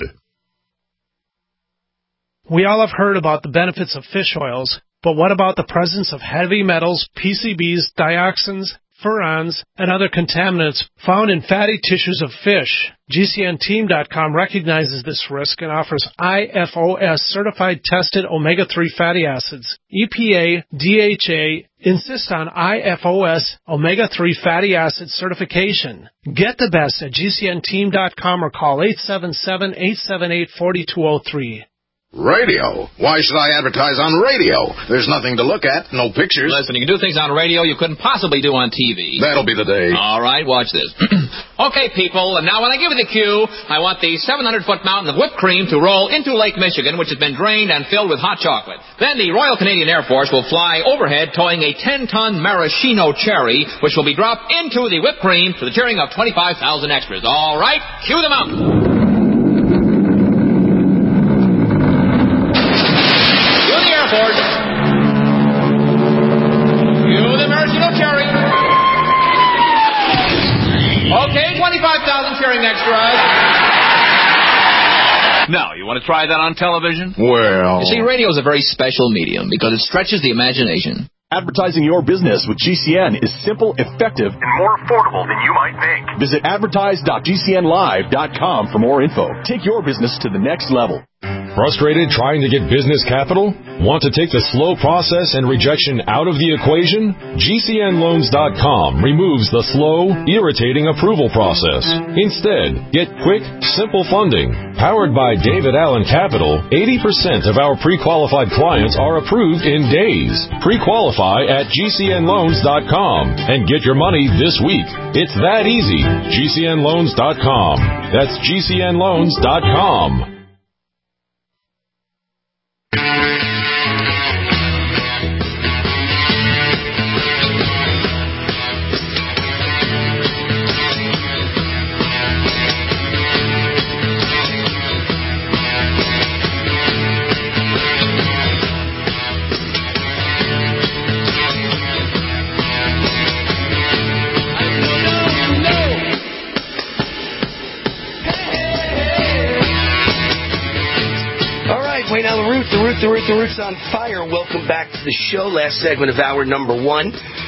We all have heard about the benefits of fish oils, but what about the presence of heavy metals, PCBs, dioxins, furans, and other contaminants found in fatty tissues of fish. GCNteam.com recognizes this risk and offers IFOS certified tested omega-3 fatty acids. EPA, DHA insist on IFOS omega-3 fatty acid certification. Get the best at GCNteam.com or call 877-878-4203. Radio? Why should I advertise on radio? There's nothing to look at, no pictures. Listen, you can do things on radio you couldn't possibly do on TV. That'll be the day. All right, watch this. Okay, people, now when I give you the cue, I want the 700-foot mountain of whipped cream to roll into Lake Michigan, which has been drained and filled with hot chocolate. Then the Royal Canadian Air Force will fly overhead towing a 10-ton maraschino cherry, which will be dropped into the whipped cream to the cheering of 25,000 extras. All right, cue the mountain. Okay, 25,000 cheering extras. Now, you want to try that on television? Well... You see, radio is a very special medium because it stretches the imagination. Advertising your business with GCN is simple, effective, and more affordable than you might think. Visit advertise.gcnlive.com for more info. Take your business to the next level. Frustrated trying to get business capital? Want to take the slow process and rejection out of the equation? GCNloans.com removes the slow, irritating approval process. Instead, get quick, simple funding. Powered by David Allen Capital, 80% of our pre-qualified clients are approved in days. Pre-qualify at GCNloans.com and get your money this week. It's that easy. GCNloans.com. That's GCNloans.com. The Root's on fire. Welcome back to the show. Last segment of hour number one.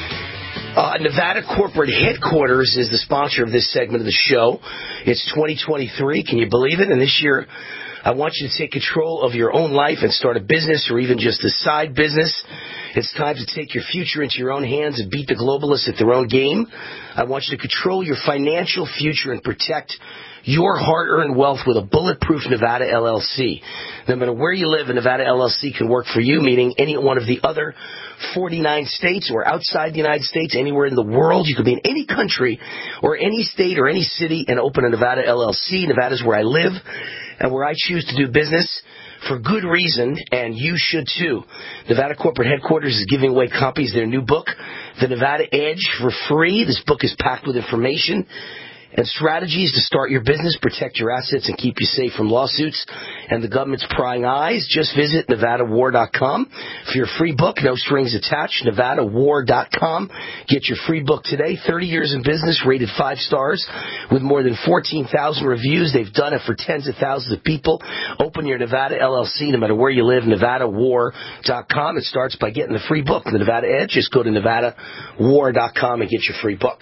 Nevada Corporate Headquarters is the sponsor of this segment of the show. It's 2023. Can you believe it? And this year, I want you to take control of your own life and start a business or even just a side business. It's time to take your future into your own hands and beat the globalists at their own game. I want you to control your financial future and protect your hard-earned wealth with a bulletproof Nevada LLC. No matter where you live, a Nevada LLC can work for you, meaning any one of the other 49 states or outside the United States, anywhere in the world. You could be in any country or any state or any city and open a Nevada LLC. Nevada's where I live and where I choose to do business for good reason, and you should too. Nevada Corporate Headquarters is giving away copies of their new book, The Nevada Edge, for free. This book is packed with information and strategies to start your business, protect your assets, and keep you safe from lawsuits and the government's prying eyes. Just visit NevadaWar.com for your free book, no strings attached, NevadaWar.com. Get your free book today. 30 years in business, rated 5 stars, with more than 14,000 reviews. They've done it for tens of thousands of people. Open your Nevada LLC, no matter where you live, NevadaWar.com. It starts by getting the free book, The Nevada Edge. Just go to NevadaWar.com and get your free book.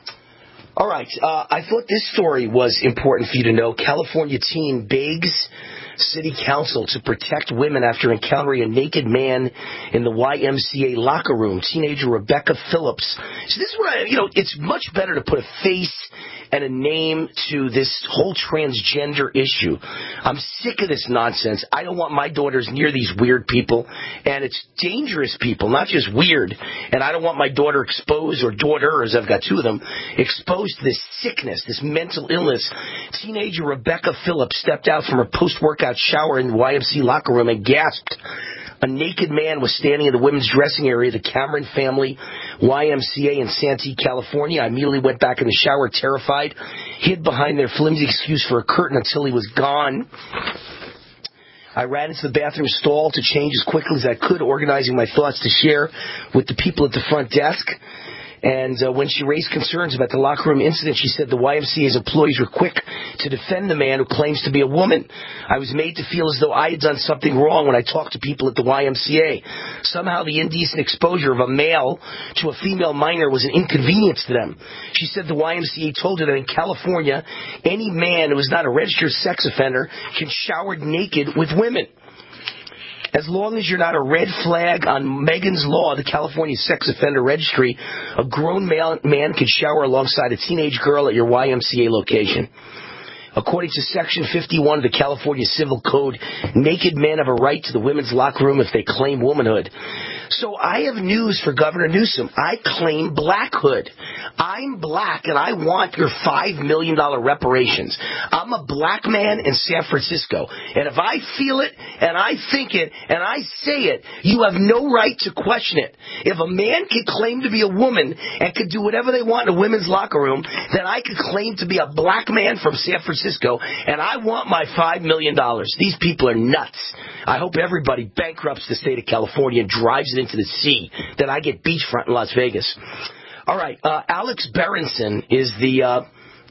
All right, I thought this story was important for you to know. California teen begs city council to protect women after encountering a naked man in the YMCA locker room. Teenager Rebecca Phillips. So this is what it's much better to put a face and a name to this whole transgender issue. I'm sick of this nonsense. I don't want my daughters near these weird people, and it's dangerous people, not just weird. And I don't want my daughter exposed, or daughters, I've got two of them, exposed to this sickness, this mental illness. Teenager Rebecca Phillips stepped out from her post-workout shower in the YMCA locker room and gasped. A naked man was standing in the women's dressing area, the Cameron Family YMCA in Santee, California. I immediately went back in the shower, terrified, hid behind their flimsy excuse for a curtain until he was gone. I ran into the bathroom stall to change as quickly as I could, organizing my thoughts to share with the people at the front desk. And when she raised concerns about the locker room incident, she said the YMCA's employees were quick to defend the man who claims to be a woman. I was made to feel as though I had done something wrong when I talked to people at the YMCA. Somehow the indecent exposure of a male to a female minor was an inconvenience to them. She said the YMCA told her that in California, any man who is not a registered sex offender can shower naked with women. As long as you're not a red flag on Megan's Law, the California Sex Offender Registry, a grown man could shower alongside a teenage girl at your YMCA location. According to Section 51 of the California Civil Code, naked men have a right to the women's locker room if they claim womanhood. So I have news for Governor Newsom. I claim blackhood. I'm black, and I want your $5 million reparations. I'm a black man in San Francisco, and if I feel it, and I think it, and I say it, you have no right to question it. If a man can claim to be a woman and can do whatever they want in a women's locker room, then I could claim to be a black man from San Francisco, and I want my $5 million. These people are nuts. I hope everybody bankrupts the state of California and drives it into the sea, that I get beachfront in Las Vegas. All right, Alex Berenson is the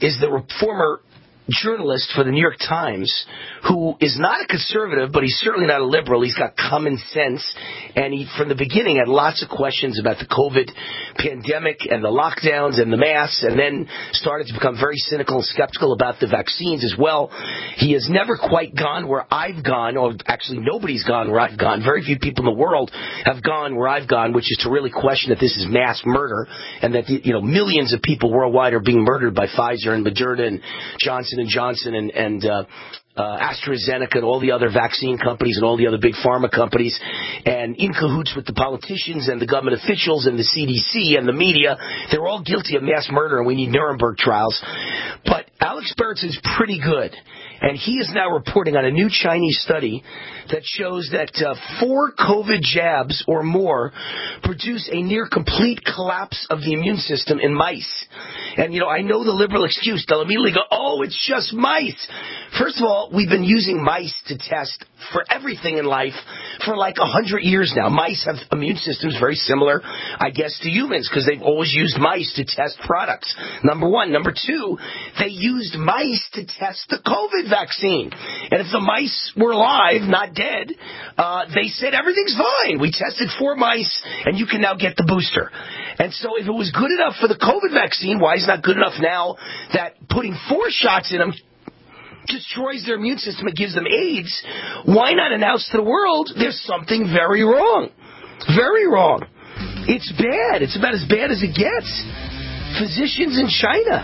former journalist for the New York Times, who is not a conservative, but he's certainly not a liberal. He's got common sense, and he, from the beginning, had lots of questions about the COVID pandemic and the lockdowns and the masks, and then started to become very cynical and skeptical about the vaccines as well. He has never quite gone where I've gone, or actually nobody's gone where I've gone. Very few people in the world have gone where I've gone, which is to really question that this is mass murder and that millions of people worldwide are being murdered by Pfizer and Moderna and Johnson & Johnson and AstraZeneca and all the other vaccine companies and all the other big pharma companies, and in cahoots with the politicians and the government officials and the CDC and the media. They're all guilty of mass murder, and we need Nuremberg trials. But Alex Berenson's pretty good, and he is now reporting on a new Chinese study that shows that 4 COVID jabs or more produce a near complete collapse of the immune system in mice. And, I know the liberal excuse. They'll immediately go, oh, it's just mice. First of all, we've been using mice to test for everything in life for like 100 years now. Mice have immune systems very similar, I guess, to humans, because they've always used mice to test products. Number one. Number two, they used mice to test the COVID vaccine. And if the mice were alive, not dead, they said everything's fine. We tested 4 mice, and you can now get the booster. And so if it was good enough for the COVID vaccine, why is it not good enough now that putting 4 shots in them destroys their immune system and gives them AIDS? Why not announce to the world there's something very wrong? Very wrong. It's bad. It's about as bad as it gets. Physicians in China.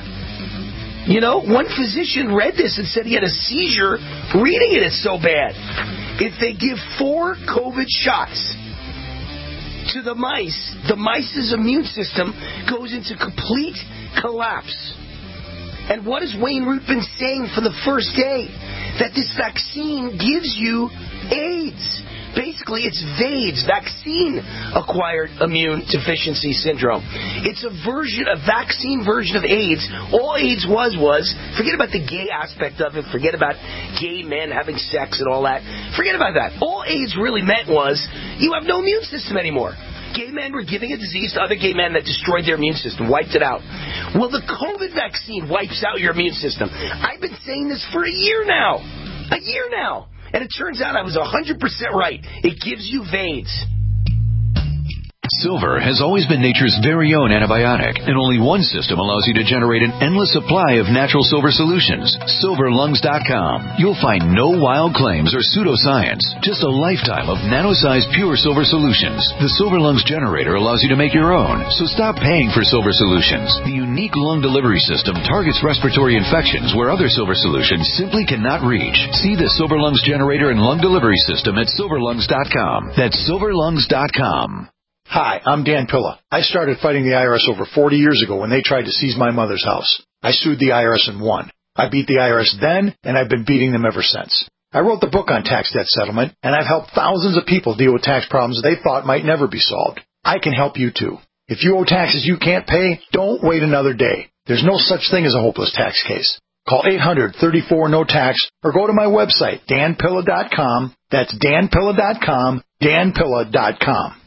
One physician read this and said he had a seizure reading it. It's so bad. If they give 4 COVID shots to the mice's immune system goes into complete collapse. And what has Wayne Root been saying from the first day? That this vaccine gives you AIDS. Basically, it's VAIDS, vaccine-acquired immune deficiency syndrome. It's a vaccine version of AIDS. All AIDS was, forget about the gay aspect of it, forget about gay men having sex and all that. Forget about that. All AIDS really meant was, you have no immune system anymore. Gay men were giving a disease to other gay men that destroyed their immune system, wiped it out. Well, the COVID vaccine wipes out your immune system. I've been saying this for a year now. And it turns out I was 100% right. It gives you VAIDS. Silver has always been nature's very own antibiotic, and only one system allows you to generate an endless supply of natural silver solutions. SilverLungs.com. You'll find no wild claims or pseudoscience, just a lifetime of nano-sized pure silver solutions. The Silver Lungs generator allows you to make your own, so stop paying for silver solutions. The unique lung delivery system targets respiratory infections where other silver solutions simply cannot reach. See the Silver Lungs generator and lung delivery system at SilverLungs.com. That's SilverLungs.com. Hi, I'm Dan Pilla. I started fighting the IRS over 40 years ago when they tried to seize my mother's house. I sued the IRS and won. I beat the IRS then, and I've been beating them ever since. I wrote the book on tax debt settlement, and I've helped thousands of people deal with tax problems they thought might never be solved. I can help you too. If you owe taxes you can't pay, don't wait another day. There's no such thing as a hopeless tax case. Call 800-34-NO-TAX or go to my website, danpilla.com. That's danpilla.com, danpilla.com.